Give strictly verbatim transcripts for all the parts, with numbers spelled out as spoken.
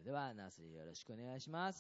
ではナースよろしくお願いします。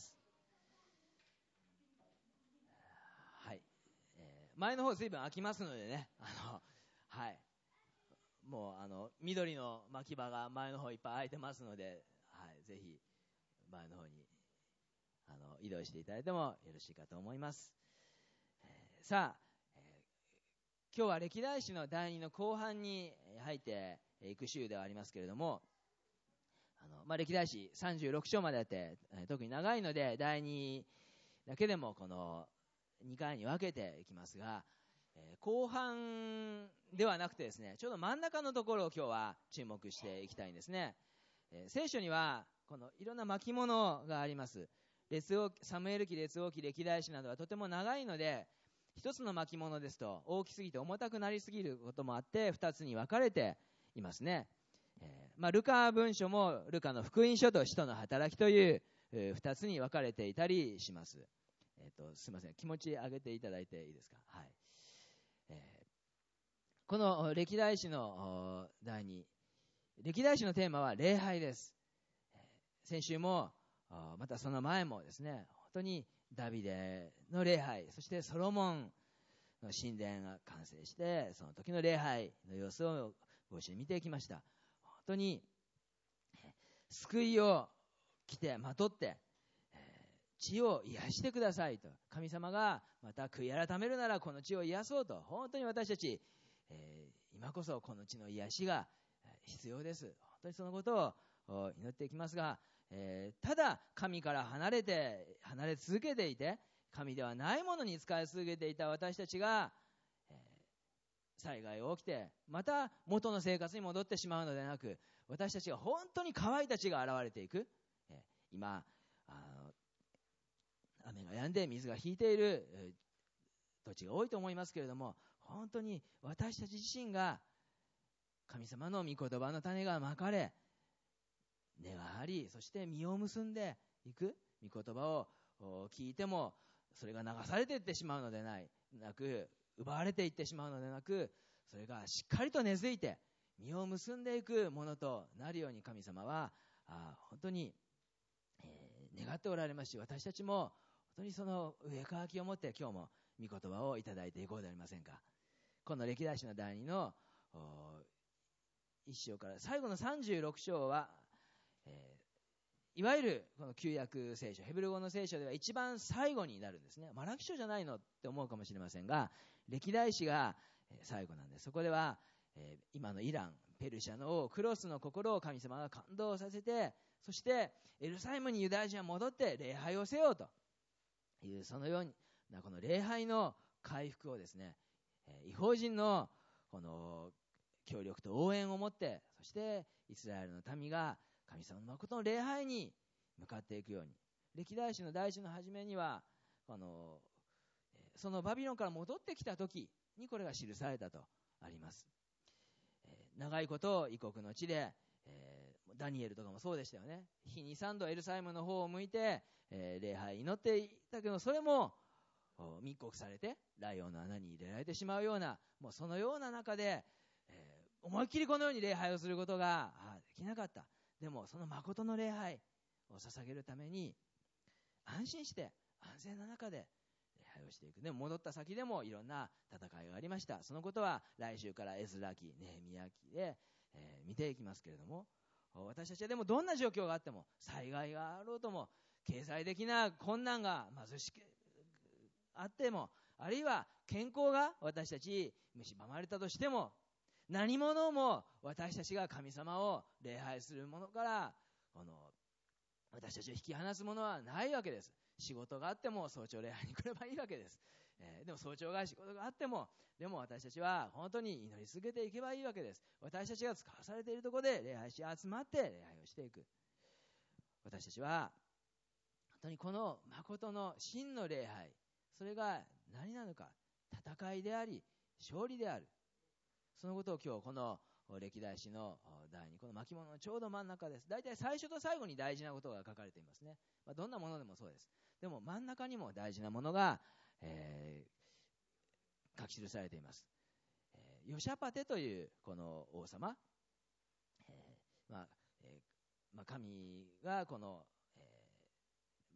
はい、えー、前の方随分空きますのでね、あのはいもうあの緑の巻き場が前の方いっぱい空いてますので、はい、ぜひ前の方にあの移動していただいてもよろしいかと思います。えー、さあ、えー、今日は歴代史のだいにの後半に入っていく週ではありますけれども、あの、まあ、歴代史さんじゅうろく章まであって、えー、特に長いのでだいにだけでもこのにかいに分けていきますが、えー、後半ではなくてですね、ちょうど真ん中のところを今日は注目していきたいんですね。えー、聖書にはこのいろんな巻物があります。列王サムエル記、列王記、歴代史などはとても長いので、一つの巻物ですと大きすぎて重たくなりすぎることもあって二つに分かれていますね。えーまあ、ルカ文書もルカの福音書と使徒の働きという、えー、二つに分かれていたりします。えー、とすみません、気持ち上げていただいていいですか。はい、えー、この歴代史のだいに、歴代史のテーマは礼拝です。えー、先週もまたその前もですね、本当にダビデの礼拝、そしてソロモンの神殿が完成してその時の礼拝の様子をご一緒に見てきました。本当に救いを着てまとって地を癒してくださいと、神様がまた悔い改めるならこの地を癒そうと、本当に私たち、えー、今こそこの地の癒しが必要です。本当にそのことを祈っていきますが、えー、ただ神から離れて離れ続けていて神ではないものに使い続けていた私たちが、えー、災害が起きてまた元の生活に戻ってしまうのではなく、私たちが本当に乾いた地が現れていく、えー、今あの雨が止んで水が引いている土地が多いと思いますけれども、本当に私たち自身が神様の御言葉の種がまかれ、根が張り、そして実を結んでいく、御言葉を聞いてもそれが流されていってしまうのでないなく、奪われていってしまうのでなく、それがしっかりと根付いて実を結んでいくものとなるように神様はあ本当に、えー、願っておられますし、私たちも本当にその上かきを持って今日も御言葉をいただいていこうではありませんか。この歴代史のだいにのいっ章から最後のさんじゅうろく章は、えー、いわゆるこの旧約聖書、ヘブル語の聖書では一番最後になるんですね。マラキ書じゃないのって思うかもしれませんが、歴代史が最後なんです。そこでは、えー、今のイラン、ペルシャの王クロスの心を神様が感動させて、そしてエルサレムにユダヤ人は戻って礼拝をせよという、そのようなこの礼拝の回復をですね、異邦人のこの協力と応援を持って、そしてイスラエルの民が神様の誠の礼拝に向かっていくように、歴代史の第一の初めにはこのそのバビロンから戻ってきた時にこれが記されたとあります。長いこと異国の地で、えー、ダニエルとかもそうでしたよね。日にさんどエルサレムの方を向いて、えー、礼拝祈っていたけど、それも密告されてライオンの穴に入れられてしまうような、もうそのような中で、えー、思いっきりこのように礼拝をすることができなかった。でもその誠の礼拝を捧げるために安心して安全な中で礼拝をしていく。でも戻った先でもいろんな戦いがありました。そのことは来週からエズラ記、ネヘミヤ記で、えー、見ていきますけれども、私たちはでもどんな状況があっても、災害があろうとも、経済的な困難が貧しくあっても、あるいは健康が私たち蝕まれたとしても、何者も私たちが神様を礼拝するものからこの私たちを引き離すものはないわけです。仕事があっても早朝礼拝に来ればいいわけです。えー、でも早朝が仕事があっても、でも私たちは本当に祈り続けていけばいいわけです。私たちが使わされているところで礼拝し集まって礼拝をしていく。私たちは本当にこの誠の真の礼拝、それが何なのか、戦いであり勝利である、そのことを今日この歴代史のだいに、この巻物のちょうど真ん中です。大体最初と最後に大事なことが書かれていますね。まあ、どんなものでもそうです。でも真ん中にも大事なものが、えー、書き記されています。えー、ヨシャパテというこの王様、えーまあえーまあ、神がこの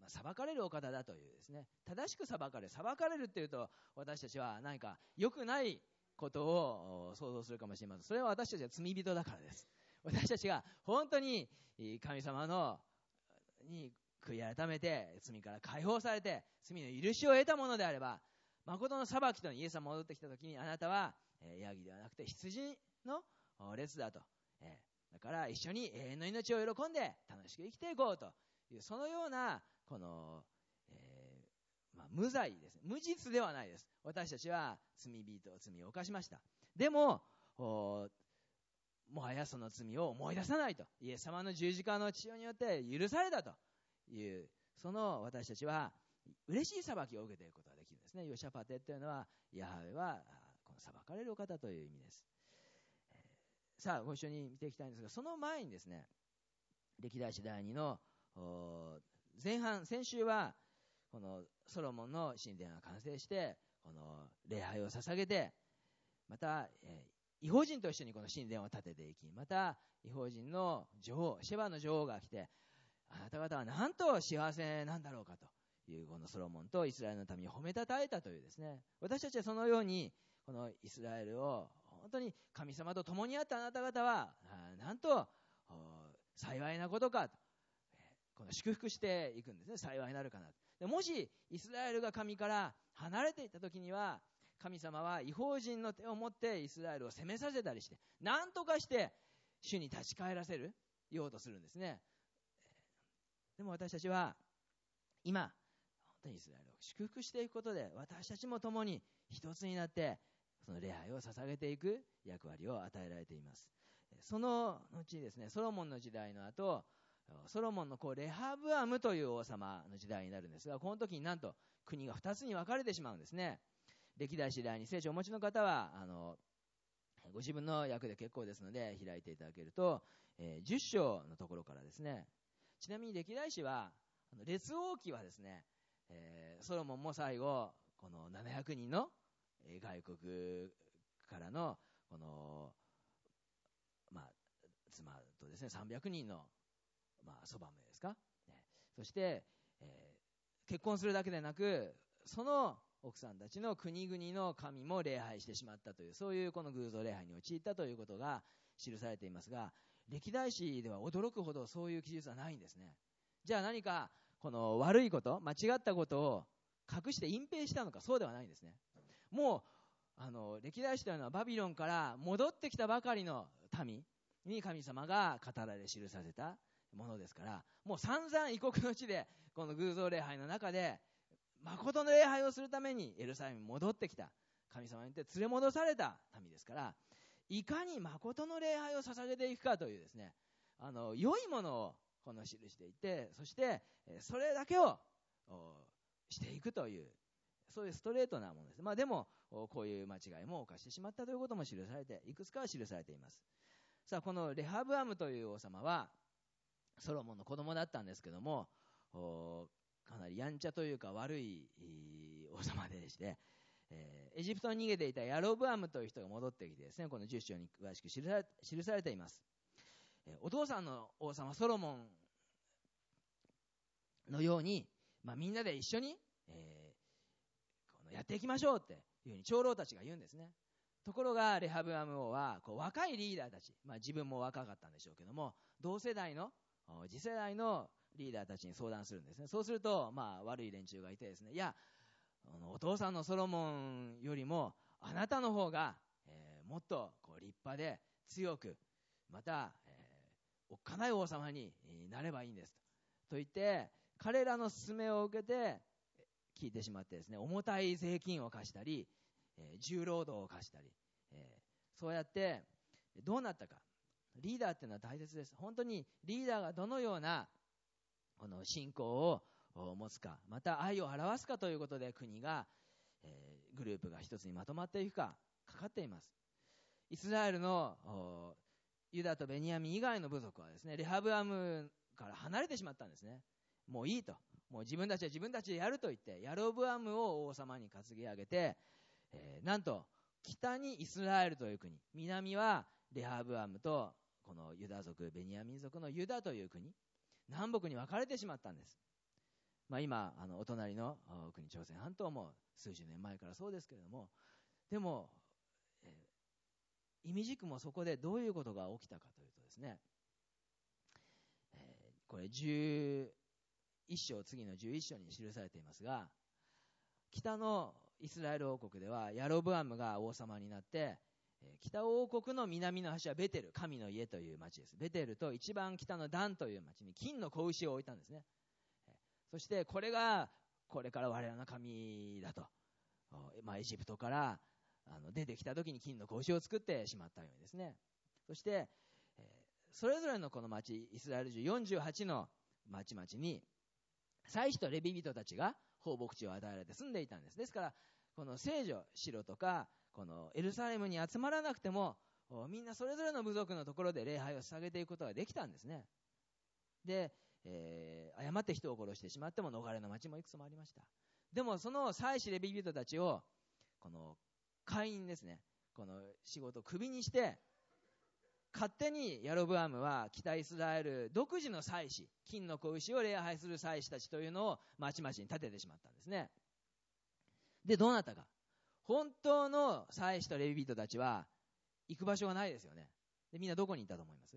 まあ、裁かれるお方だというですね、正しく裁かれる、裁かれるっていうと、私たちは何か良くないことを想像するかもしれません。それは私たちは罪人だからです。私たちが本当に神様のに悔い改めて、罪から解放されて、罪の許しを得たものであれば、誠の裁きとイエス様が戻ってきたときに、あなたは、えー、ヤギではなくて羊の列だと、えー、だから一緒に永遠の命を喜んで楽しく生きていこうという、そのようなこの、えーまあ、無罪です。無実ではないです。私たちは罪人、罪を犯しました。でももはやその罪を思い出さないと、イエス様の十字架の血によって許されたという、その私たちは嬉しい裁きを受けていくことができるんですね。ヨシャパテというのは、ヤハウェはこの裁かれるお方という意味です。えー、さあご一緒に見ていきたいんですが、その前にですね、歴代史だいにの前半、先週はこのソロモンの神殿が完成して、この礼拝を捧げて、また、えー、異邦人と一緒にこの神殿を建てていき、また異邦人の女王、シェバの女王が来て、あなた方はなんと幸せなんだろうかという、このソロモンとイスラエルの民を褒めたたえたというですね、私たちはそのようにこのイスラエルを本当に神様と共にあったあなた方はなんと幸いなことかと、この祝福していくんですね。幸いなるかな。でもしイスラエルが神から離れていった時には、神様は異邦人の手を持ってイスラエルを攻めさせたりして、何とかして主に立ち返らせるようとするんですね。でも私たちは今本当にイスラエルを祝福していくことで、私たちも共に一つになってその礼拝を捧げていく役割を与えられています。その後にですね、ソロモンの時代の後、ソロモンのこうレハブアムという王様の時代になるんですが、この時になんと国が二つに分かれてしまうんですね。歴代史だいに聖書をお持ちの方はあのご自分の訳で結構ですので開いていただけると、えー、じゅっ章のところからですね。ちなみに歴代史は列王記はですね、えー、ソロモンも最後このななひゃくにんの外国からのこの、まあ、妻とですねさんびゃくにんの、まあ、そばめですか、ね、そして、えー、結婚するだけでなく、その奥さんたちの国々の神も礼拝してしまったという、そういうこの偶像礼拝に陥ったということが記されていますが、歴代史では驚くほどそういう記述はないんですね。じゃあ何かこの悪いこと、間違ったことを隠して隠蔽したのか、そうではないんですね。もうあの歴代史というのはバビロンから戻ってきたばかりの民に神様が語られ記させたものですから、もう散々異国の地でこの偶像礼拝の中で誠の礼拝をするためにエルサレムに戻ってきた、神様によって連れ戻された民ですから、いかに誠の礼拝を捧げていくかというですね、あの良いものをこの記していて、そしてそれだけをしていくという、そういうストレートなものです。まあでもこういう間違いも犯してしまったということも記されて、いくつかは記されています。さあこのレハブアムという王様はソロモンの子供だったんですけども、かなりやんちゃというか悪い王様でして、えー、エジプトに逃げていたヤロブアムという人が戻ってきてですね、このじゅっ章に詳しく記され、記されています。えー、お父さんの王様ソロモンのように、まあ、みんなで一緒に、えー、このやっていきましょうっていうふうに長老たちが言うんですね。ところがレハブアム王はこう若いリーダーたち、まあ、自分も若かったんでしょうけども、同世代の次世代のリーダーたちに相談するんですね。そうすると、まあ、悪い連中がいてですね、いやお父さんのソロモンよりもあなたの方が、えー、もっとこう立派で強く、また、えー、おっかない王様になればいいんですと言って、彼らの勧めを受けて聞いてしまってですね、重たい税金を課したり、えー、重労働を課したり、えー、そうやってどうなったか。リーダーっていうのは大切です。本当にリーダーがどのようなこの信仰を持つか、また愛を表すかということで国が、えー、グループが一つにまとまっていくかかかっています。イスラエルのユダとベニヤミン以外の部族はですね、レハブアムから離れてしまったんですね。もういいと、もう自分たちは自分たちでやると言ってヤロブアムを王様に担ぎ上げて、えー、なんと北にイスラエルという国、南はレハブアムとこのユダ族ベニヤミン族のユダという国、南北に分かれてしまったんです。 まあ、今あのお隣の国朝鮮半島も数十年前からそうですけれども、でも、えー、意味軸もそこでどういうことが起きたかというとですね、えー、これじゅういっ章、次のじゅういっ章に記されていますが、北のイスラエル王国ではヤロブアムが王様になって、北王国の南の端はベテル、神の家という町です。ベテルと一番北のダンという町に金の子牛を置いたんですね。そしてこれがこれから我らの神だと、まあ、エジプトからあの出てきた時に金の子牛を作ってしまったようにですね。そして、えー、それぞれのこの町、イスラエル中よんじゅうはちの町々に祭司とレビ人たちが放牧地を与えられて住んでいたんです。ですからこの聖女、城とかこのエルサレムに集まらなくても、みんなそれぞれの部族のところで礼拝を捧げていくことができたんですね。で、えー、誤って人を殺してしまっても逃れの町もいくつもありました。でもその祭司レビ人たちをこの会員ですね、この仕事をクビにして、勝手にヤロブアムは北イスラエル独自の祭司、金の子牛を礼拝する祭司たちというのを町々に立ててしまったんですね。で、どうなったか。本当の祭司とレビ人たちは行く場所がないですよね。で、みんなどこに行ったと思います？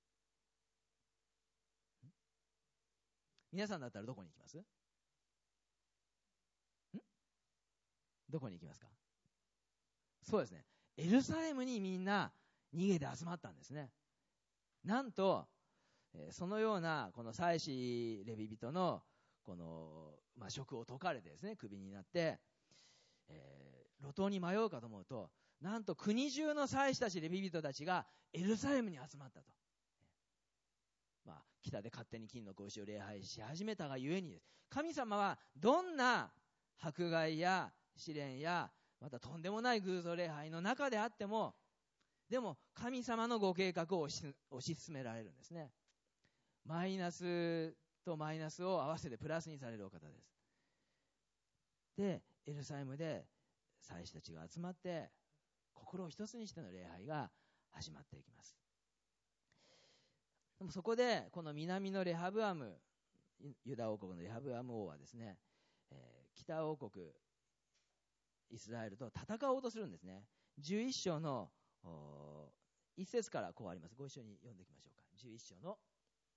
皆さんだったらどこに行きます？んどこに行きますか？そうですね。エルサレムにみんな逃げて集まったんですね。なんと、そのようなこの祭司レビ人のこの、まあ、職を解かれてですね、クビになって、えー、路頭に迷うかと思うと、なんと国中の祭司たちレビ人たちがエルサレムに集まったと。まあ、北で勝手に金の子牛を礼拝し始めたがゆえにです。神様はどんな迫害や試練やまたとんでもない偶像礼拝の中であっても、でも神様のご計画を推し、推し進められるんですね。マイナスとマイナスを合わせてプラスにされるお方です。で、エルサレムで祭司たちが集まって心を一つにしての礼拝が始まっていきます。でもそこでこの南のレハブアム、ユダ王国のレハブアム王はですね、えー、北王国イスラエルと戦おうとするんですね。じゅういっ章の一節からこうあります。ご一緒に読んでいきましょうか。じゅういっ章の、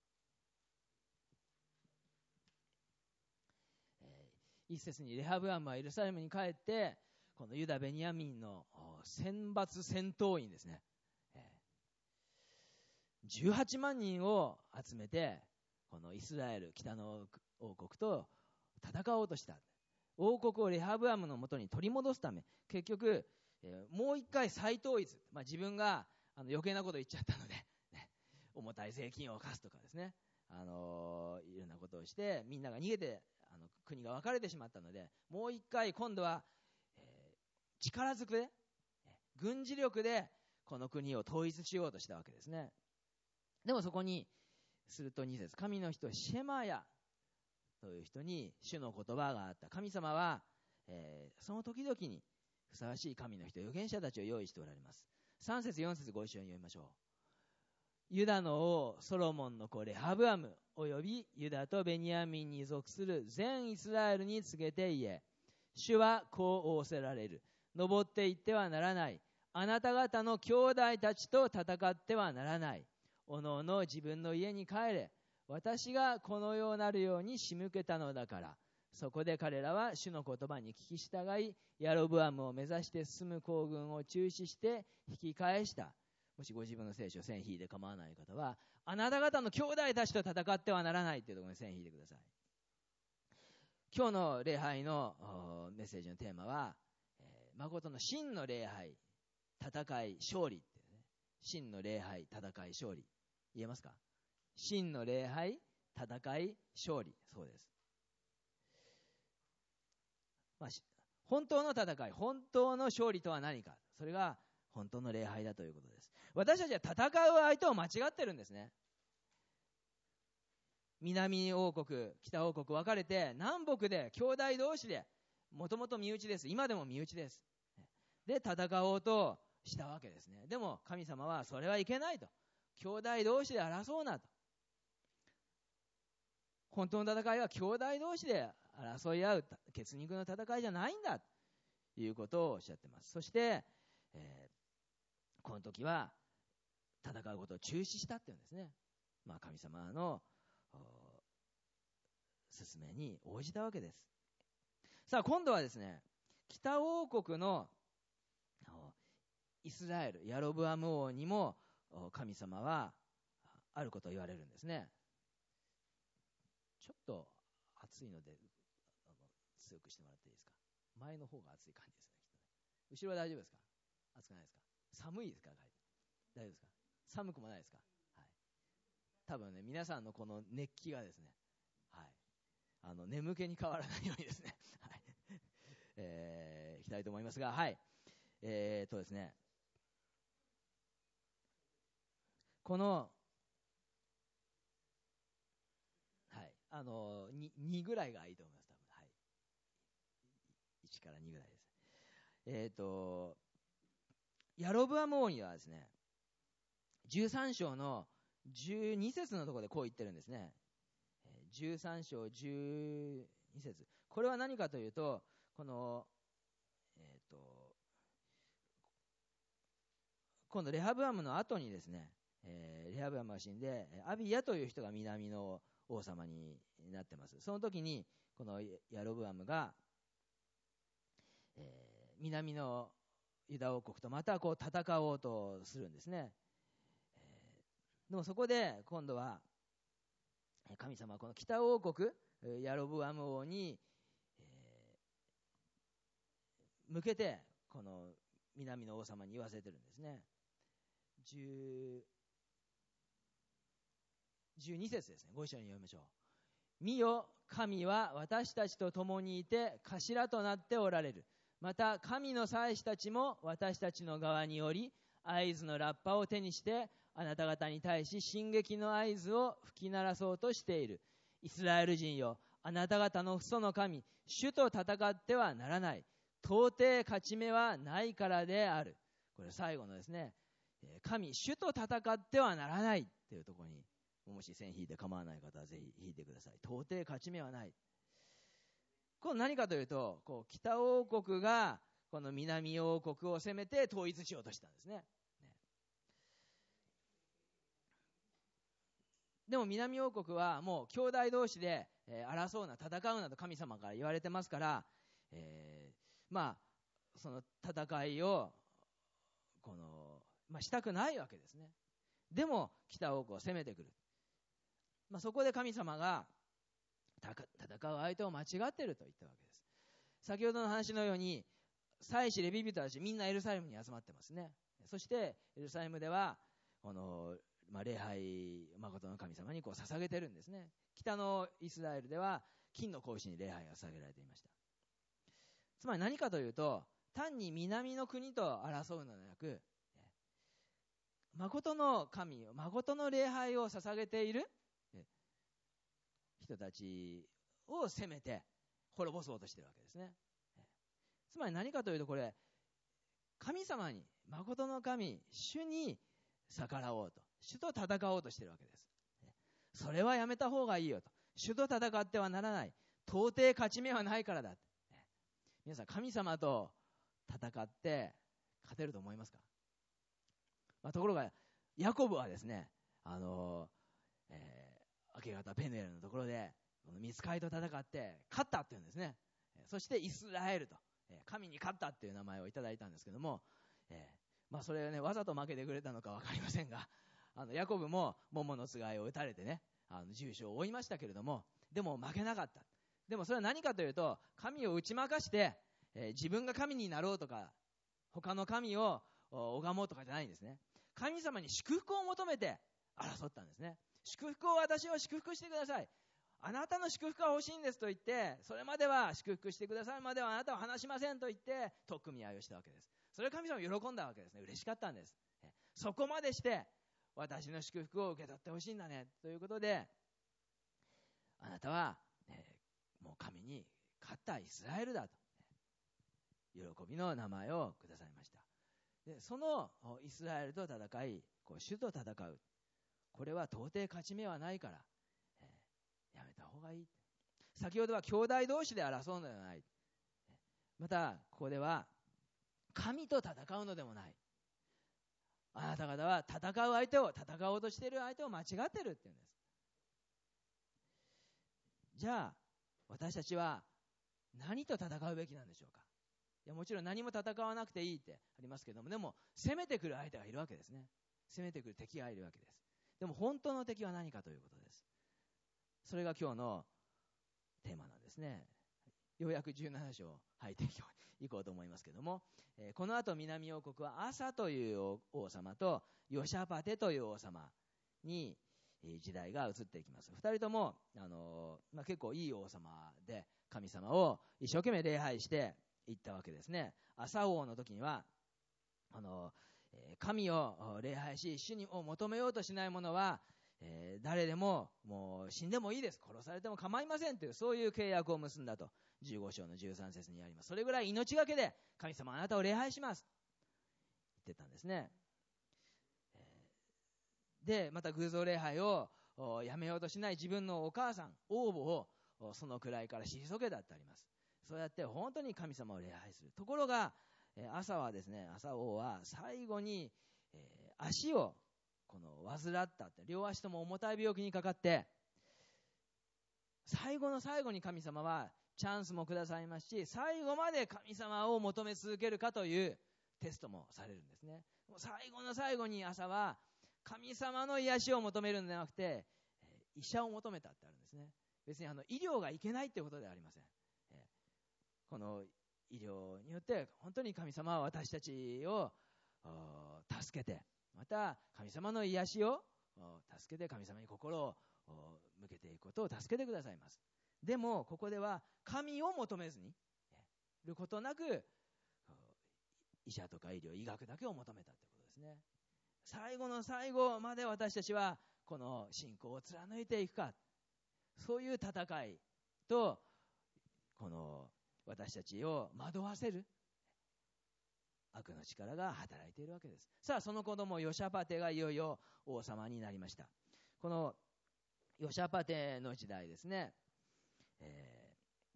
えー、一節に、レハブアムはエルサレムに帰ってこのユダベニヤミンの選抜戦闘員ですね、えー、じゅうはちまんにんを集めてこのイスラエル北の王国と戦おうとした。王国をレハブアムのもとに取り戻すため、結局、えー、もう一回再統一、まあ、自分があの余計なこと言っちゃったので、ね、重たい税金を課すとかですね、あのー、いろんなことをしてみんなが逃げてあの国が分かれてしまったので、もう一回今度は、えー、力ずくで軍事力でこの国を統一しようとしたわけですね。でもそこにするとに節、神の人シェマヤという人に主の言葉があった。神様は、えー、その時々にふさわしい神の人、預言者たちを用意しておられます。さん節よん節ご一緒に読みましょう。ユダの王ソロモンの子レハブアムおよびユダとベニヤミンに属する全イスラエルに告げて言え、主はこう仰せられる。登っていってはならない。あなた方の兄弟たちと戦ってはならない。おのおの自分の家に帰れ。私がこのようなるように仕向けたのだから。そこで彼らは主の言葉に聞き従い、ヤロブアムを目指して進む行軍を中止して引き返した。もしご自分の聖書を線引いて構わない方は、あなた方の兄弟たちと戦ってはならないというところに線引いてください。今日の礼拝のメッセージのテーマは、えー、誠の真の礼拝、戦い、勝利っていうね。真の礼拝、戦い、勝利。言えますか？真の礼拝、戦い、勝利。そうです。まあ、本当の戦い、本当の勝利とは何か。それが本当の礼拝だということです。私たちは戦う相手を間違ってるんですね。南王国、北王国分かれて、南北で兄弟同士で、もともと身内です。今でも身内です。で、戦おうとしたわけですね。でも神様はそれはいけないと。兄弟同士で争うなと。 本当の戦いは兄弟同士で争い合う血肉の戦いじゃないんだということをおっしゃっています。そして、えー、この時は戦うことを中止したっていうんですね。まあ、神様の勧めに応じたわけです。さあ今度はですね、北王国のイスラエル、ヤロブアム王にも神様はあることを言われるんですね。ちょっと暑いので強くしてもらっていいですか。前の方が暑い感じですね、きっとね。後ろは大丈夫ですか。暑くないですか。寒いですか。大丈夫ですか。寒くもないですか。はい。多分ね、皆さんのこの熱気がですね、はい、あの眠気に変わらないようにですね、はい、えー、いきたいと思いますが、はい、えー、っとですね、この、はい、あの 2, にぐらいがいいと思います、多分、はい、いちからにぐらいです。えー、っとヤロブアム王にはですね、じゅうさん章のじゅうに節のところでこう言ってるんですね。じゅうさん章じゅうに節、これは何かというと、この、えー、と今度レハブアムの後にですね、えー、レハブアムが死んでアビヤという人が南の王様になってます。その時にこのヤロブアムが、えー、南のユダ王国とまたこう戦おうとするんですね。えー、でもそこで今度は神様はこの北王国ヤロブアム王に、えー、向けてこの南の王様に言わせてるんですね。じゅうに節ですね。ご一緒に読みましょう。見よ、神は私たちと共にいて頭となっておられる。また神の祭司たちも私たちの側により合図のラッパを手にしてあなた方に対し進撃の合図を吹き鳴らそうとしている。イスラエル人よ、あなた方の父祖の神主と戦ってはならない。到底勝ち目はないからである。これ最後のですね、神主と戦ってはならないというところに、もし線引いて構わない方はぜひ引いてください。到底勝ち目はない。これ何かというと、こう北王国がこの南王国を攻めて統一しようとしたんですね。でも南王国はもう兄弟同士で、えー、争うな戦うなと神様から言われてますから、えー、まあその戦いをこの、まあ、したくないわけですね。でも北王国を攻めてくる。まあ、そこで神様が戦う相手を間違っていると言ったわけです。先ほどの話のように祭司レビ人たちみんなエルサレムに集まってますね。そしてエルサレムではこの、まあ、礼拝誠の神様にこう捧げてるんですね。北のイスラエルでは金の子牛に礼拝が捧げられていました。つまり何かというと、単に南の国と争うのではなく、誠の神を誠の礼拝を捧げている人たちを攻めて滅ぼそうとしているわけですね。つまり何かというと、これ神様に、誠の神主に逆らおうと、主と戦おうとしているわけです。それはやめた方がいいよと。主と戦ってはならない。到底勝ち目はないからだ。皆さん、神様と戦って勝てると思いますか。まあ、ところがヤコブはですね、あのーえー、明け方ペヌエルのところでこのミツカイと戦って勝ったっていうんですね。そしてイスラエルと、神に勝ったっていう名前をいただいたんですけども、えーまあ、それをねわざと負けてくれたのか分かりませんが、あのヤコブも桃のつがいを打たれてね、あの重傷を負いましたけれども、でも負けなかった。でもそれは何かというと、神を打ち負かして、えー、自分が神になろうとか他の神を拝もうとかじゃないんですね。神様に祝福を求めて争ったんですね。祝福を、私を祝福してください、あなたの祝福が欲しいんですと言って、それまでは祝福してくださいまではあなたは話しませんと言って取っ組み合いをしたわけです。それを神様は喜んだわけですね。嬉しかったんです。そこまでして私の祝福を受け取ってほしいんだねということで、あなたは、ね、もう神に勝ったイスラエルだと、喜びの名前をくださいました。でそのイスラエルと戦い、こう主と戦う、これは到底勝ち目はないから、えやめた方がいい。先ほどは兄弟同士で争うのではない。またここでは神と戦うのでもない。あなた方は戦う相手を戦おうとしている相手を間違ってるって言うんです。じゃあ私たちは何と戦うべきなんでしょうか。いやもちろん何も戦わなくていいってありますけども、でも攻めてくる相手がいるわけですね。攻めてくる敵がいるわけです。でも本当の敵は何かということです。それが今日のテーマなんですね。ようやくじゅうなな章入っていこうと思いますけども、えー、この後南王国はアサという王様とヨシャパテという王様に時代が移っていきます。二人とも、あのーまあ、結構いい王様で神様を一生懸命礼拝していったわけですね。アサ王の時にはあのー、神を礼拝し主を求めようとしない者はえー、誰でももう死んでもいいです、殺されても構いませんという、そういう契約を結んだとじゅうご章のじゅうさん節にあります。それぐらい命がけで神様あなたを礼拝します言ってたんですね。えー、でまた偶像礼拝をやめようとしない自分のお母さん王母をその位から退けたってあります。そうやって本当に神様を礼拝する。ところが朝はですね、朝王は最後に、えー、足をこの患ったって、両足とも重たい病気にかかって、最後の最後に神様はチャンスもくださいますし、最後まで神様を求め続けるかというテストもされるんですね。最後の最後に朝は神様の癒しを求めるのではなくて医者を求めたってあるんですね。別にあの医療がいけないってことではありません。この医療によって本当に神様は私たちを助けて、また神様の癒しを助けて、神様に心を向けていくことを助けてくださいます。でもここでは神を求めずにいることなく、医者とか医療、医学だけを求めたということですね。最後の最後まで私たちはこの信仰を貫いていくか、そういう戦いとこの私たちを惑わせる悪の力が働いているわけです。さあその子供ヨシャパテがいよいよ王様になりました。このヨシャパテの時代ですね、え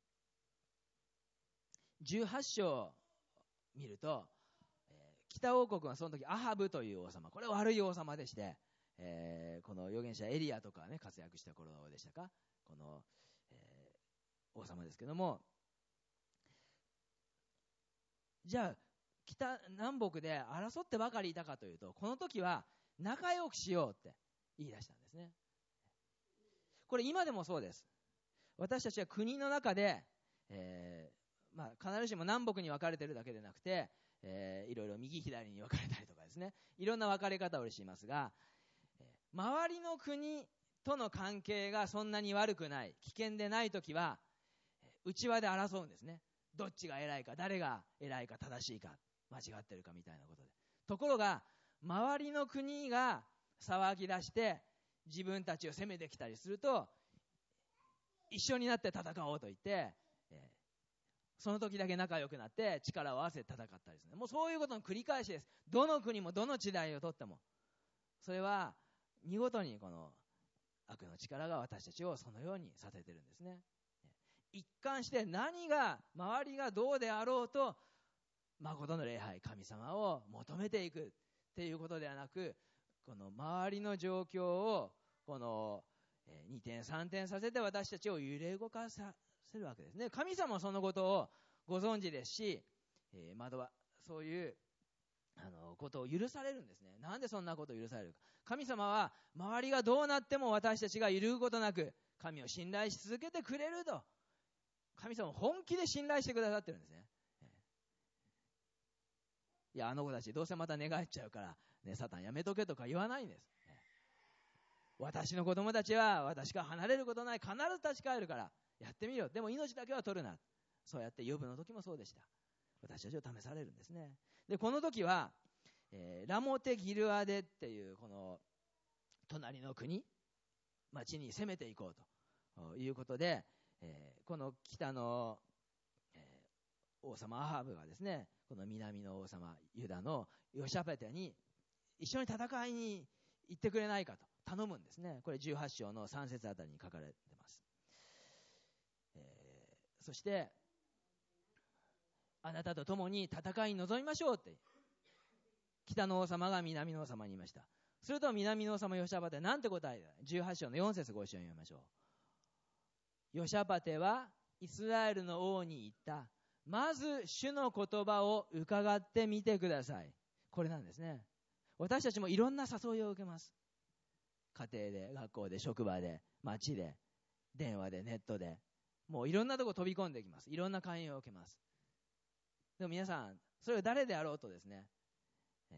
ー、じゅうはち章を見ると、えー、北王国はその時アハブという王様、これは悪い王様でして、えー、この預言者エリアとかね活躍した頃でしたか、この、えー、王様ですけども、じゃあ北南北で争ってばかりいたかというと、この時は仲良くしようって言い出したんですね。これ今でもそうです。私たちは国の中で、えーまあ、必ずしも南北に分かれているだけでなくて、えー、いろいろ右左に分かれたりとかですね、いろんな分かれ方をしますが、えー、周りの国との関係がそんなに悪くない、危険でない時は内輪で争うんですね。どっちが偉いか、誰が偉いか正しいか間違ってるかみたいなことで。ところが周りの国が騒ぎ出して自分たちを攻めてきたりすると、一緒になって戦おうと言って、えー、その時だけ仲良くなって力を合わせて戦ったりする。もうそういうことの繰り返しです。どの国もどの時代をとってもそれは見事にこの悪の力が私たちをそのようにさせてるんですね。一貫して何が周りがどうであろうと誠の礼拝、神様を求めていくっていうことではなく、この周りの状況をこのに転さん転させて私たちを揺れ動かさせるわけですね。神様はそのことをご存知ですし、えー、窓はそういうあのことを許されるんですね。なんでそんなことを許されるか。神様は周りがどうなっても私たちが揺るぐことなく神を信頼し続けてくれると、神様を本気で信頼してくださってるんですね。いやあの子たちどうせまた寝返っちゃうから、ね、サタンやめとけとか言わないんです。私の子供たちは私から離れることない、必ず立ち返るからやってみよう、でも命だけは取るな。そうやってヨブの時もそうでした。私たちを試されるんですね。でこの時は、えー、ラモテギルアデっていうこの隣の国町に攻めていこうということで、えー、この北の、えー、王様アハブがですね、この南の王様ユダのヨシャパテに一緒に戦いに行ってくれないかと頼むんですね。これじゅうはち章のさん節あたりに書かれています。 そしてあなたと共に戦いに臨みましょうって、北の王様が南の王様に言いました。すると南の王様ヨシャバテはなんて答えた。じゅうはち章のよん節ご一緒に読みましょう。ヨシャバテはイスラエルの王に言った。まず主の言葉を伺ってみてください。これなんですね。私たちもいろんな誘いを受けます。家庭で、学校で、職場で、街で、電話で、ネットで、もういろんなとこ飛び込んできます。いろんな勧誘を受けます。でも皆さん、それが誰であろうとですね、え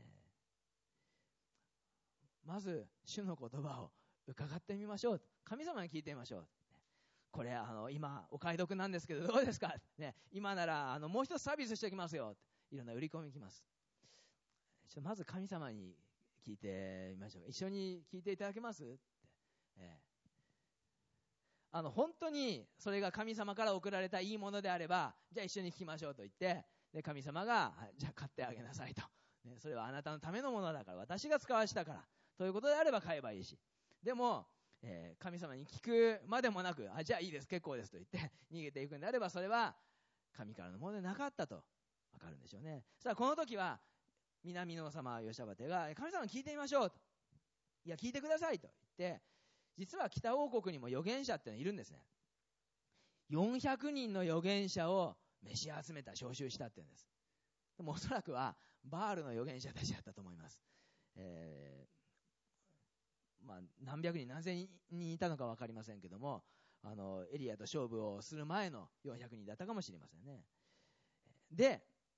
ー、まず主の言葉を伺ってみましょう。神様に聞いてみましょう。これあの今お買い得なんですけどどうですか、ね、今ならあのもう一つサービスしておきますよ。いろんな売り込みきます。ちょまず神様に聞いてみましょう。一緒に聞いていただけます？って、えー、あの本当にそれが神様から送られたいいものであれば、じゃあ一緒に聞きましょうと言って、で神様がじゃあ買ってあげなさいと、ね、それはあなたのためのものだから、私が使わしたからということであれば買えばいいし、でもえー、神様に聞くまでもなく、あ、じゃあいいです、結構ですと言って逃げていくんであれば、それは神からのものでなかったと分かるんでしょうね。さあこの時は南の王様ヨシャバテが神様に聞いてみましょうと、いや聞いてくださいと言って、実は北王国にも預言者ってのいるんですね。よんひゃくにんの預言者を召し集めた、招集したっていうんです。でもおそらくはバールの預言者たちだったと思います。えーまあ、何百人何千人いたのか分かりませんけども、あのエリアと勝負をする前のよんひゃくにんだったかもしれませんね。で、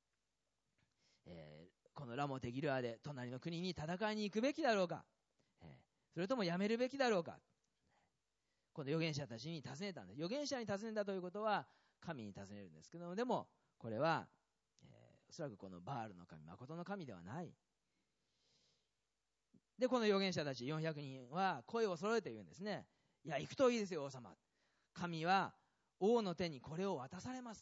えー、このラモテギルアで隣の国に戦いに行くべきだろうか、えー、それともやめるべきだろうか、この預言者たちに尋ねたんです。預言者に尋ねたということは神に尋ねるんですけども、でもこれは、えー、おそらくこのバールの神、誠の神ではない。でこの預言者たちよんひゃくにんは声を揃えて言うんですね。いや行くといいですよ王様、神は王の手にこれを渡されます。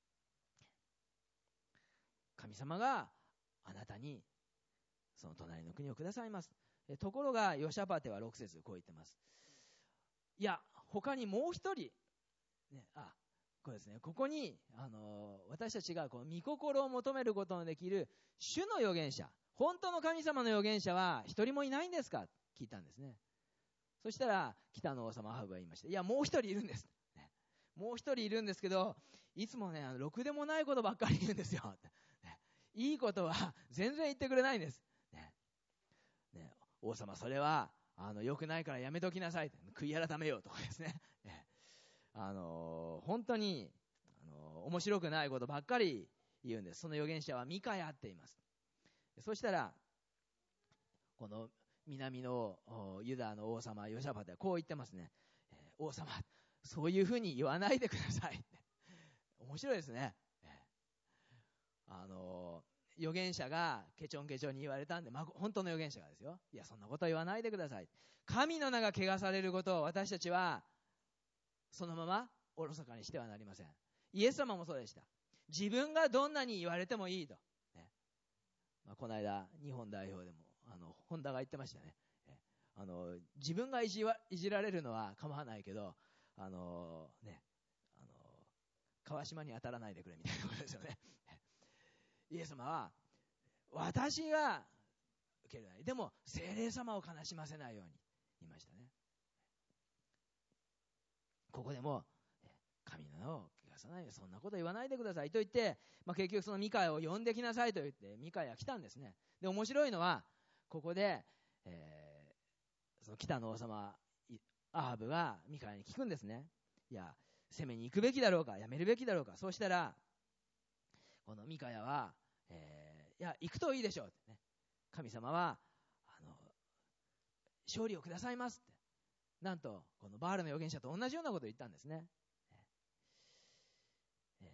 神様があなたにその隣の国をくださいます。ところがヨシャバテはろく節こう言ってます。いや他にもう一人、ね、あこれですね、ここに、あのー、私たちがこの御心を求めることのできる主の預言者、本当の神様の預言者は一人もいないんですか聞いたんですね。そしたら北の王様アハブが言いました。いやもう一人いるんです、ね、もう一人いるんですけど、いつもねあのろくでもないことばっかり言うんですよ、ね、いいことは全然言ってくれないんです、ねね、王様それはあの良くないからやめときなさい、悔い改めようとかですね、ねあのー、本当に、あのー、面白くないことばっかり言うんです。その預言者はミカヤって言います。そしたらこの南のユダの王様ヨシャバテはこう言ってますね、えー、王様そういうふうに言わないでください面白いですね、えー、あのー、預言者がケチョンケチョンに言われたんで、まあ、本当の預言者がですよ、いやそんなこと言わないでください、神の名が汚されることを私たちはそのままおろそかにしてはなりません。イエス様もそうでした。自分がどんなに言われてもいいと、ねまあ、この間日本代表でもあの本田が言ってましたね。あの自分がいじわいじられるのは構わないけど、あのねあの川島に当たらないでくれみたいなことですよね。イエス様は私が受けるない、でも聖霊様を悲しませないように言いましたね。ここでも神の名を汚さないで、そんなこと言わないでくださいと言って、まあ、結局そのミカヤを呼んできなさいと言ってミカヤ来たんですね。で面白いのはここで、えー、その北の王様アハブがミカヤに聞くんですね。いや攻めに行くべきだろうかやめるべきだろうか。そうしたらこのミカヤは、えー、いや行くといいでしょうって、ね、神様はあの勝利をくださいますって、なんとこのバールの預言者と同じようなことを言ったんですね。え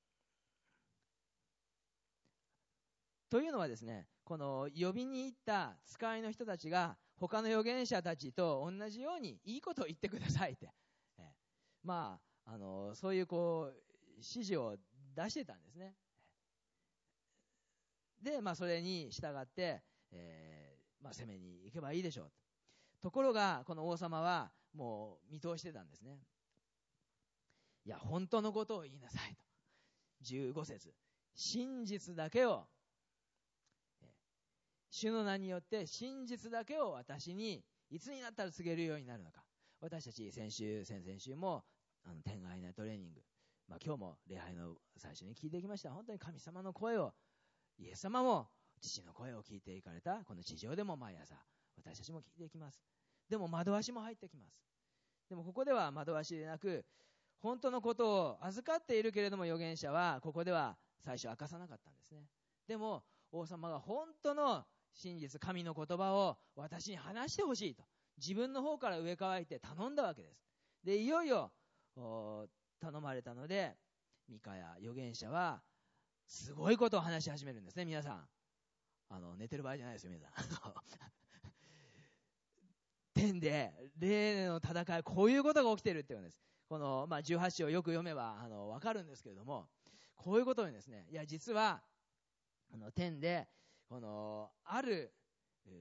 ー、というのはですね、この呼びに行った使いの人たちが他の預言者たちと同じようにいいことを言ってくださいって、えー、まああのそういうこう指示を出してたんですね。で、まあ、それに従って、えーまあ、攻めに行けばいいでしょう。ところがこの王様はもう見通してたんですね。 いや本当のことを言いなさいと。じゅうご節、真実だけを、主の名によって真実だけを私にいつになったら告げるようになるのか。私たち先週先々週もあの天外なトレーニング、まあ、今日も礼拝の最初に聞いていきました。本当に神様の声を、イエス様も父の声を聞いていかれたこの地上でも毎朝私たちも聞いていきます。でも惑わしも入ってきます。でもここでは惑わしでなく、本当のことを預かっているけれども、預言者はここでは最初明かさなかったんですね。でも王様が本当の真実、神の言葉を私に話してほしいと自分の方から上乾いて頼んだわけです。でいよいよ頼まれたので、ミカヤ預言者はすごいことを話し始めるんですね。皆さんあの寝てる場合じゃないですよ。皆さん天で霊の戦い、こういうことが起きているっていうんです。この、まあ、じゅうはち章をよく読めばあの分かるんですけれども、こういうことにですね、いや実はあの天でこのある、え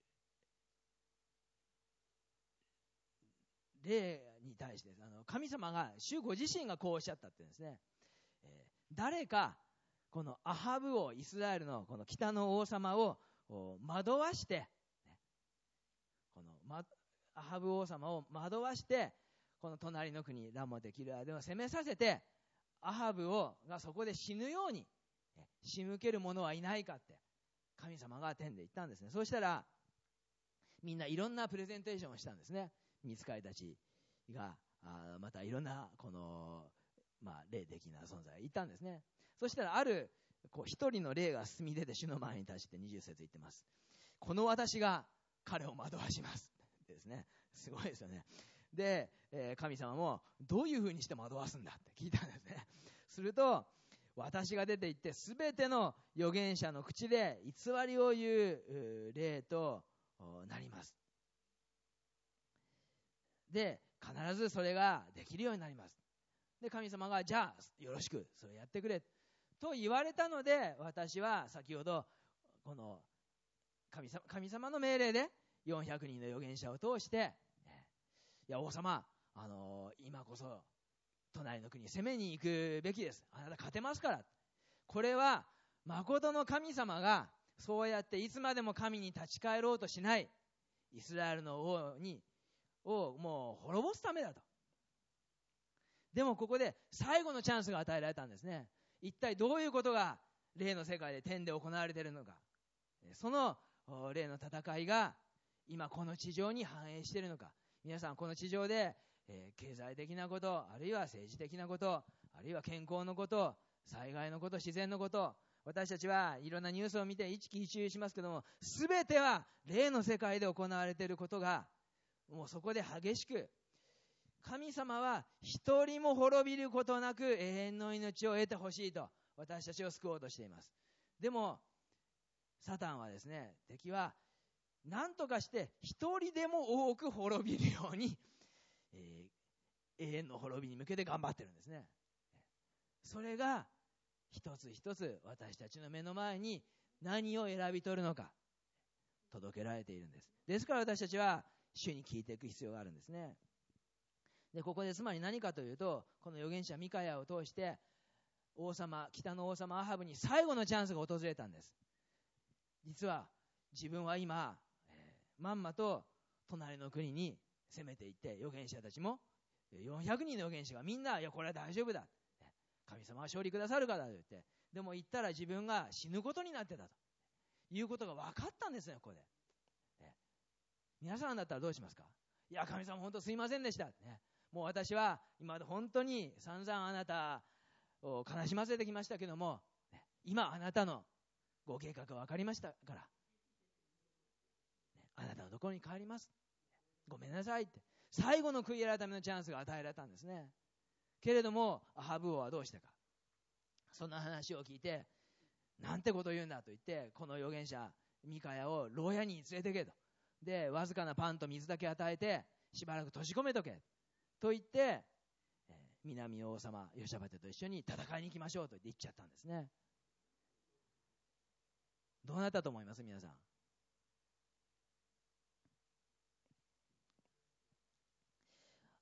ー、霊に対してあの神様が主ご自身がこうおっしゃったっていうんですね、えー、誰かこのアハブ王、イスラエルのこの北の王様を惑わして、ね、この、ま、アハブ王様を惑わしてこの隣の国ラモテキルアでは攻めさせて、アハブをがそこで死ぬように仕向ける者はいないかって神様が天で言ったんですね。そうしたらみんないろんなプレゼンテーションをしたんですね。御使いたちがあまたいろんなこの、まあ、霊的な存在がいたんですね。そしたらあるこう一人の霊が進み出て主の前に立ってにじゅう節言ってます。この私が彼を惑わしますですね。すごいですよね。で、えー、神様もどういうふうにして惑わすんだって聞いたんですね。すると私が出て行ってすべての預言者の口で偽りを言う霊となります。で必ずそれができるようになります。で神様がじゃあよろしくそれやってくれと言われたので、私は先ほどこの神様、神様の命令でよんひゃくにんの預言者を通して、いや王様、あのー、今こそ隣の国に攻めに行くべきです。あなた勝てますから。これは誠の神様がそうやっていつまでも神に立ち返ろうとしないイスラエルの王にをもう滅ぼすためだと。でもここで最後のチャンスが与えられたんですね。一体どういうことが霊の世界で天で行われているのか、その霊の戦いが今この地上に反映しているのか。皆さんこの地上で、えー、経済的なこと、あるいは政治的なこと、あるいは健康のこと、災害のこと、自然のこと、私たちはいろんなニュースを見て一喜一憂しますけども、全ては霊の世界で行われていることがもうそこで激しく、神様は一人も滅びることなく永遠の命を得てほしいと私たちを救おうとしています。でもサタンはですね、敵は何とかして一人でも多く滅びるように、えー、永遠の滅びに向けて頑張ってるんですね。それが一つ一つ私たちの目の前に何を選び取るのか届けられているんです。ですから私たちは主に聞いていく必要があるんですね。でここでつまり何かというと、この預言者ミカヤを通して王様、北の王様アハブに最後のチャンスが訪れたんです。実は自分は今、えー、まんまと隣の国に攻めていって、預言者たちもよんひゃくにんの預言者がみんな、いやこれは大丈夫だ、神様は勝利くださるからと言って、でも言ったら自分が死ぬことになってたということが分かったんですね。ここで、ね、皆さんだったらどうしますか。いや神様本当すいませんでした、ね、もう私は今まで本当に散々あなたを悲しませてきましたけども、ね、今あなたのご計画分かりましたから、ね、あなたのところに帰ります、ごめんなさいって最後の悔い改めのチャンスが与えられたんですね。けれどもアハブ王はどうしたか。そんな話を聞いて、なんてこと言うんだと言って、この預言者ミカヤを牢屋に連れてけと、でわずかなパンと水だけ与えてしばらく閉じ込めとけと言って、えー、南王様ヨシャバテと一緒に戦いに行きましょうと言って行っちゃったんですね。どうなったと思います皆さん。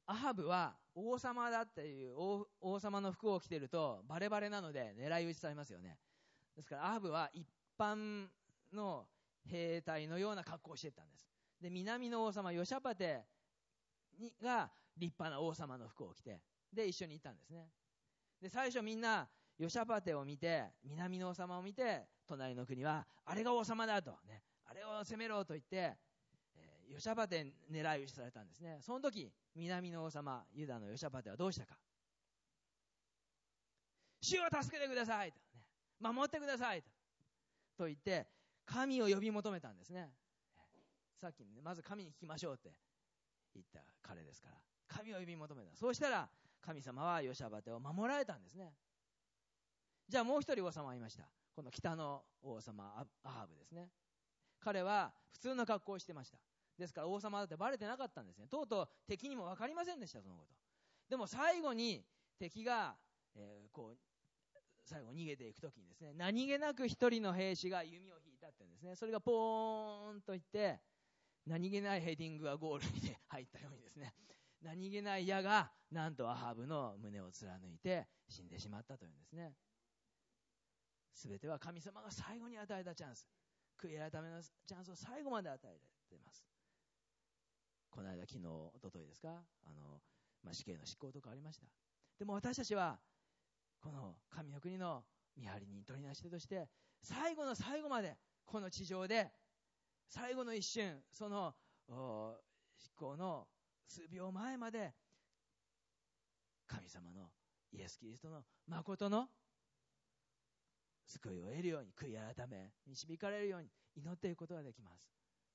アハブは王様だっていう 王, 王様の服を着てるとバレバレなので狙い撃ちされますよね。ですからアハブは一般の兵隊のような格好をしていったんです。で、南の王様ヨシャパテにが立派な王様の服を着て、で一緒に行ったんですね。で、最初みんなヨシャパテを見て、南の王様を見て、隣の国はあれが王様だと、ね、あれを攻めろと言って、えー、ヨシャパテ狙い撃ちされたんですね。その時南の王様ユダのヨシャパテはどうしたか。主を助けてくださいと、ね、守ってくださいとと言って神を呼び求めたんですね。さっき、ね、まず神に聞きましょうって言った彼ですから、神を呼び求めた。そうしたら神様はヨシャパテを守られたんですね。じゃあもう一人王様がいました。この北の王様アハブですね。彼は普通の格好をしてました。ですから王様だってバレてなかったんですね。とうとう敵にも分かりませんでした、そのこと。でも最後に敵が、えー、こう最後逃げていくときにですね、何気なく一人の兵士が弓を引いたっていうんですね。それがポーンといって何気ないヘディングがゴールに入ったようにですね、何気ない矢がなんとアハブの胸を貫いて死んでしまったというんですね。すべては神様が最後に与えたチャンス、悔い改めのチャンスを最後まで与えられています。この間、昨日、おとといですか、あの、まあ、死刑の執行とかありました。でも私たちはこの神の国の見張り人、取りなし手として最後の最後までこの地上で最後の一瞬、その執行の数秒前まで神様のイエス・キリストの誠の救いを得るように、悔い改め導かれるように祈っていくことができます。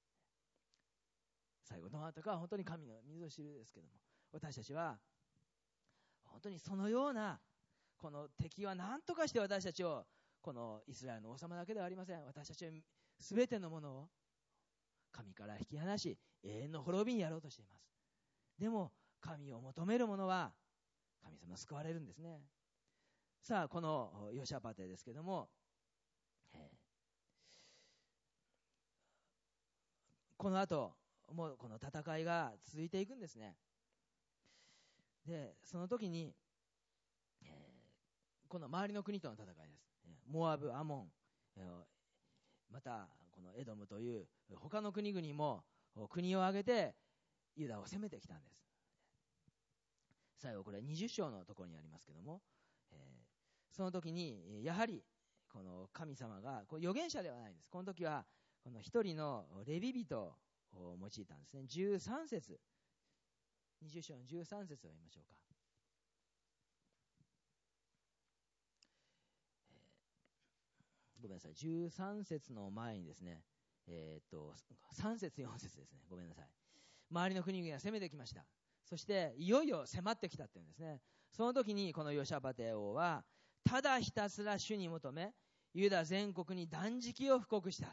最後どうなったかは本当に神の水を知るですけども、私たちは本当にそのような、この敵は何とかして私たちを、このイスラエルの王様だけではありません、私たちは全てのものを神から引き離し永遠の滅びにやろうとしています。でも神を求める者は神様救われるんですね。さあ、このヨシャパテですけども、えー、この後もうこの戦いが続いていくんですね。で、その時に、えー、この周りの国との戦いです。モアブ、アモン、えー、またこのエドムという他の国々も国を挙げてユダを攻めてきたんです。最後これにじゅう章のところにありますけども、えー、その時にやはりこの神様が、これ預言者ではないんです。この時はこの一人のレビ人を用いたんですね。じゅうさん節、にじゅう章のじゅうさん節を読みましょうか。えー、ごめんなさい、じゅうさん節の前にですね、えー、っとさん節よん節ですね。ごめんなさい。周りの国々が攻めてきました。そしていよいよ迫ってきたっていうんですね。その時にこのヨシャパテ王はただひたすら主に求め、ユダ全国に断食を布告した。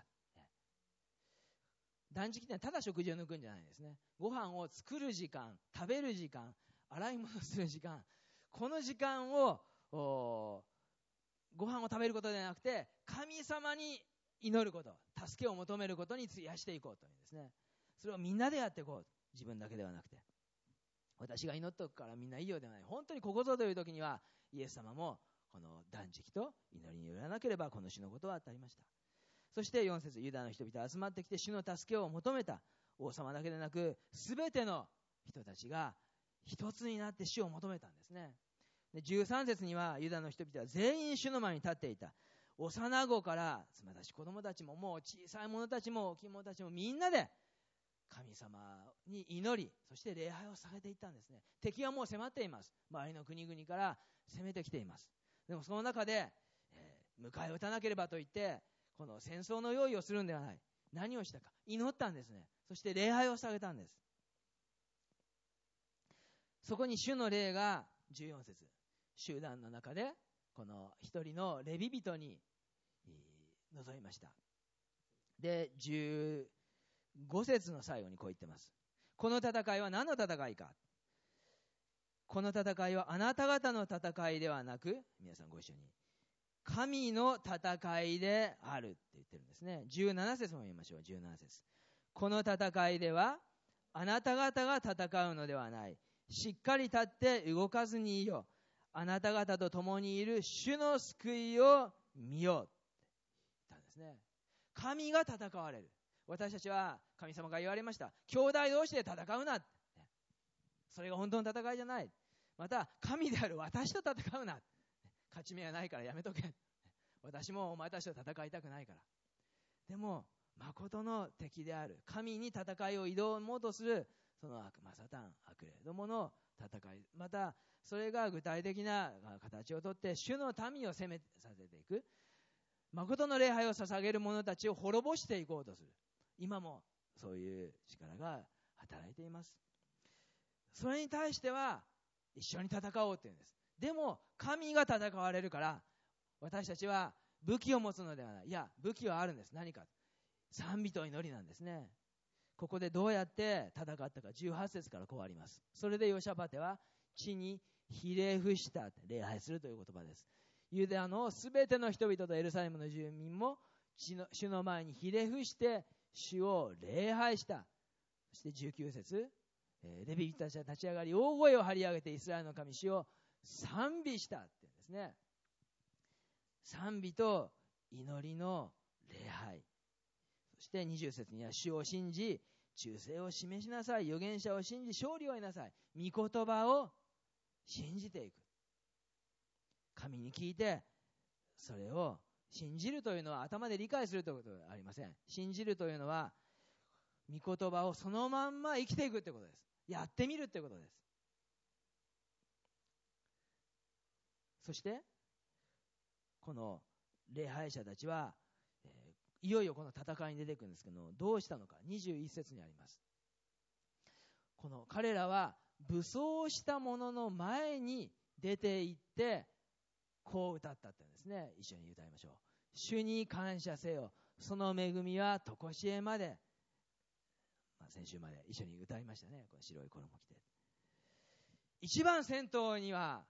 断食ってのはただ食事を抜くんじゃないんですね。ご飯を作る時間、食べる時間、洗い物する時間、この時間をご飯を食べることではなくて神様に祈ること、助けを求めることに費やしていこうというんですね。それをみんなでやっていこう、自分だけではなくて。私が祈っておくからみんないいようではない。本当にここぞという時にはイエス様もこの断食と祈りによらなければこの主のことは当たりました。そしてよん節、ユダの人々集まってきて主の助けを求めた。王様だけでなく全ての人たちが一つになって主を求めたんですね。でじゅうさん節にはユダの人々は全員主の前に立っていた。幼子からつまらし子供たちも、もう小さい者たちも大きい者たちもみんなで神様に祈り、そして礼拝をされていったんですね。敵はもう迫っています。周りの国々から攻めてきています。でもその中で、えー、迎え撃たなければといってこの戦争の用意をするんではない。何をしたか、祈ったんですね。そして礼拝をされたんです。そこに主の霊がじゅうよん節、集団の中でこの一人のレビ人に臨みました。でじゅうご節の最後にこう言ってます。この戦いは何の戦いか。この戦いはあなた方の戦いではなく、皆さんご一緒に、神の戦いであるって言ってるんですね。じゅうなな節も読みましょう。じゅうなな節、この戦いではあなた方が戦うのではない、 しっかり立って動かずにいよう。あなた方と共にいる主の救いを見ようって言ったんですね。神が戦われる。私たちは神様が言われました。兄弟同士で戦うな。それが本当の戦いじゃない。また神である私と戦うな。勝ち目がないからやめとけ。私もお前たちと戦いたくないから。でも誠の敵である神に戦いを挑もうとするその悪魔サタン、悪霊どもの戦い、またそれが具体的な形をとって主の民を攻めさせていく、誠の礼拝を捧げる者たちを滅ぼしていこうとする。今もそういう力が働いています。それに対しては一緒に戦おうというんです。でも神が戦われるから私たちは武器を持つのではない。いや、武器はあるんです。何か、賛美と祈りなんですね。ここでどうやって戦ったか、じゅうはち節からこうあります。それでヨシャパテは地にひれ伏した、礼拝するという言葉です。ユダのすべての人々とエルサレムの住民も主の、主の前にひれ伏して主を礼拝した。そしてじゅうきゅう節、レビ人たちは立ち上がり大声を張り上げてイスラエルの神主を賛美したって言うんですね。賛美と祈りの礼拝。そしてにじゅう節には主を信じ忠誠を示しなさい。預言者を信じ勝利を得なさい。御言葉を信じていく。神に聞いてそれを信じるというのは頭で理解するということではありません。信じるというのは御言葉をそのまんま生きていくということです。やってみるということです。そしてこの礼拝者たちは、えー、いよいよこの戦いに出てくるんですけど、どうしたのかにじゅういち節にあります。この彼らは武装した者の前に出て行ってこう歌ったってんですね。一緒に歌いましょう。主に感謝せよ、その恵みはとこしえまで、まあ、先週まで一緒に歌いましたね。この白い衣着て、一番先頭には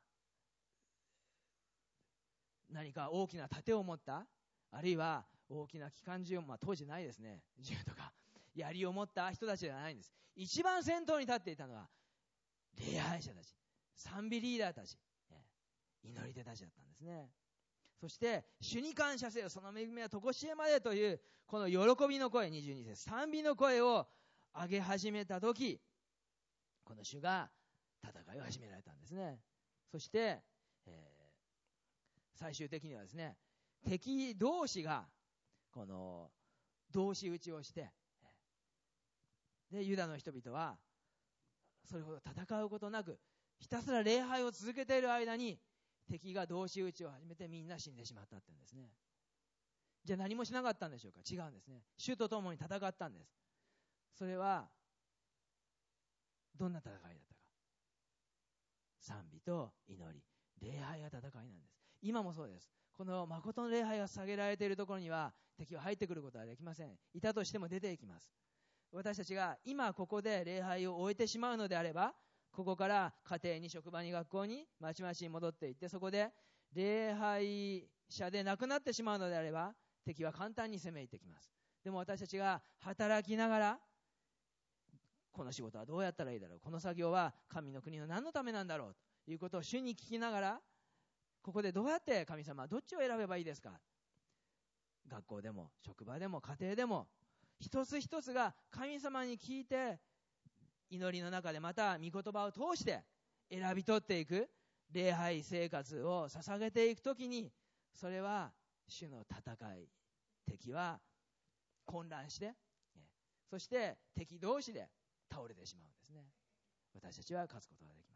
何か大きな盾を持った、あるいは大きな機関銃を、まあ、当時ないですね、銃とか槍を持った人たちではないんです。一番先頭に立っていたのは礼拝者たち、賛美リーダーたち、祈り手たちだったんですね。そして主に感謝せよ、その恵みはとこしえまでというこの喜びの声、にじゅうに節、賛美の声を上げ始めた時、この主が戦いを始められたんですね。そして、えー最終的にはですね、敵同士がこの同士討ちをして、でユダの人々はそれほど戦うことなくひたすら礼拝を続けている間に敵が同士討ちを始めてみんな死んでしまったって言うんですね。じゃあ何もしなかったんでしょうか。違うんですね。主と共に戦ったんです。それはどんな戦いだったか。賛美と祈り、礼拝が戦いなんです。今もそうです。この誠の礼拝が捧げられているところには敵は入ってくることはできません。いたとしても出ていきます。私たちが今ここで礼拝を終えてしまうのであれば、ここから家庭に職場に学校にまちまちに戻っていって、そこで礼拝者でなくなってしまうのであれば、敵は簡単に攻め入ってきます。でも私たちが働きながら、この仕事はどうやったらいいだろう、この作業は神の国の何のためなんだろうということを主に聞きながら、ここでどうやって神様はどっちを選べばいいですか。学校でも職場でも家庭でも一つ一つが神様に聞いて、祈りの中でまた御言葉を通して選び取っていく礼拝生活を捧げていくときに、それは主の戦い、敵は混乱して、そして敵同士で倒れてしまうんですね。私たちは勝つことができます。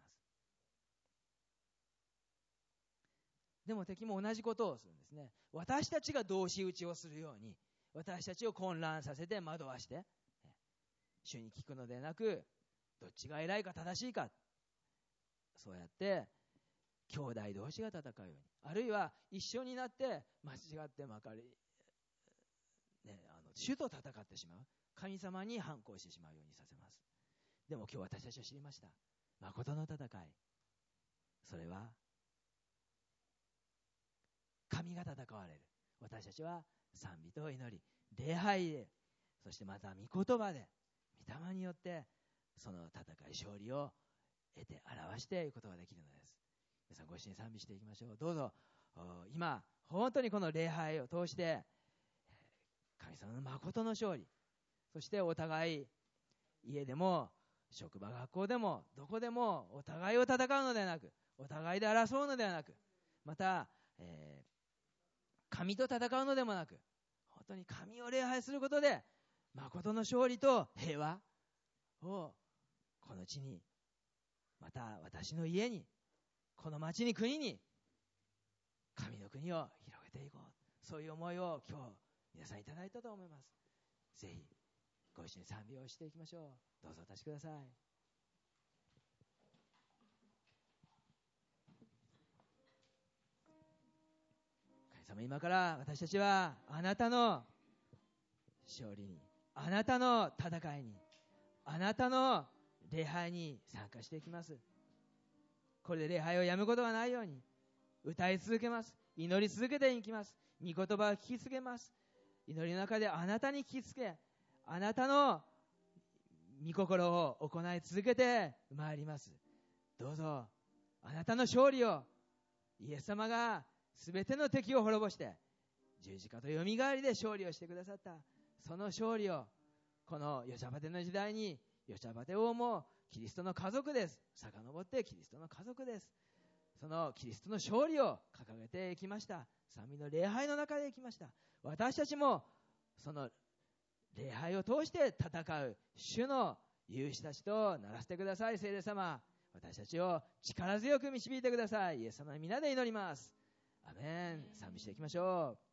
でも敵も同じことをするんですね。私たちが同士討ちをするように、私たちを混乱させて惑わして、主に聞くのでなく、どっちが偉いか正しいか、そうやって兄弟同士が戦うように、あるいは一緒になって間違ってまかり、ね、あの主と戦ってしまう、神様に反抗してしまうようにさせます。でも今日私たちは知りました。誠の戦い、それは神が戦われる。私たちは賛美と祈り、礼拝で、そしてまた御言葉で、御霊によってその戦い勝利を得て表していくことができるのです。皆さんご一緒に賛美していきましょう。どうぞ今本当にこの礼拝を通して神様の誠の勝利、そしてお互い家でも職場学校でもどこでもお互いを戦うのではなく、お互いで争うのではなく、また、えー、神と戦うのでもなく、本当に神を礼拝することで誠の勝利と平和をこの地に、また私の家に、この町に、国に神の国を広げていこう、そういう思いを今日皆さんいただいたと思います。ぜひご一緒に賛美をしていきましょう。どうぞお立ちください。神様、今から私たちはあなたの勝利に、あなたの戦いに、あなたの礼拝に参加していきます。これで礼拝をやむことがないように歌い続けます。祈り続けていきます。御言葉を聞き続けます。祈りの中であなたに聞きつけ、あなたの御心を行い続けてまいります。どうぞあなたの勝利を、イエス様がすべての敵を滅ぼして十字架とよみがえりで勝利をしてくださった、その勝利をこのヨシャバテの時代に、ヨシャバテ王もキリストの家族です。遡ってキリストの家族です。そのキリストの勝利を掲げていきました。賛美の礼拝の中でいきました。私たちもその礼拝を通して戦う主の勇士たちとならせてください。聖霊様、私たちを力強く導いてください。イエス様の皆で祈ります。アメン。賛美していきましょう。